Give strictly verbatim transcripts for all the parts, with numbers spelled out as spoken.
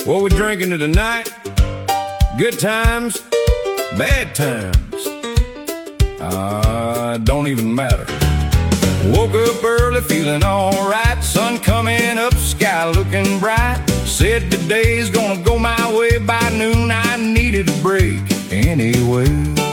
What we drinking tonight? Good times, bad times, uh, don't even matter. Woke up early feeling alright, sun coming up, sky looking bright. Said today's gonna go my way, by noon I needed a break anyway.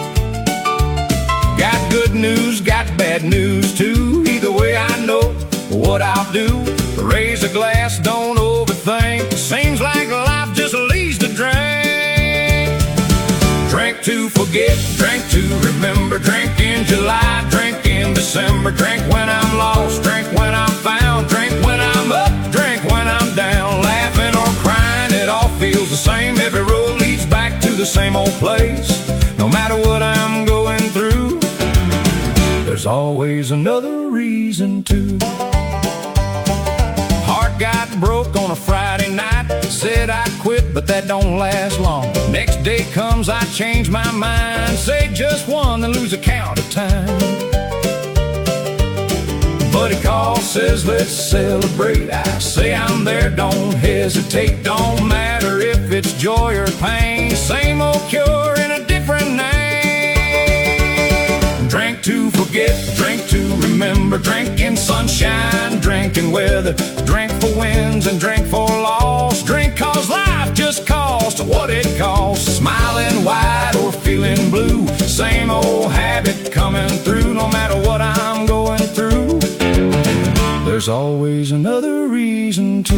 Got good news, got bad news too. Either way I know what I'll do. Raise a glass, don't overthink. Seems like life just leads to drink. Drink to forget, drink to remember. Drink in July, drink in December. Drink when I'm lost, drink when I'm found. Drink when I'm up, drink when I'm down. Laughing or crying, it all feels the same. Every road leads back to the same old place. No matter what I'm going through, there's always another reason to. Heart got broke on a Friday night. Said I'd quit, but that don't last long. Next day comes, I change my mind. Say just one, then lose account of time. Buddy calls, says let's celebrate. I say I'm there, don't hesitate. Don't matter if it's joy or pain. Same old cure in a different name. Drink to forget, drink to remember. Drink in sunshine, drink in weather. Drink for wins and drink for loss. Drink cause life just costs what it costs. Smiling wide or feeling blue, same old habit coming through. No matter what I'm going through, there's always another reason to.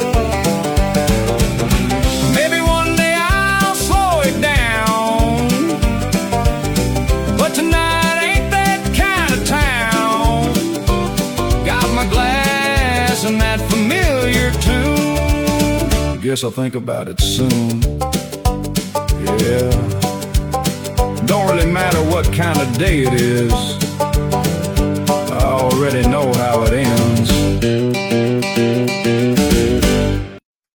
Maybe one day I'll slow it down, but tonight ain't that kind of town. Got my glass and that familiar tune. Guess I'll think about it soon. Yeah, don't really matter what kind of day it is.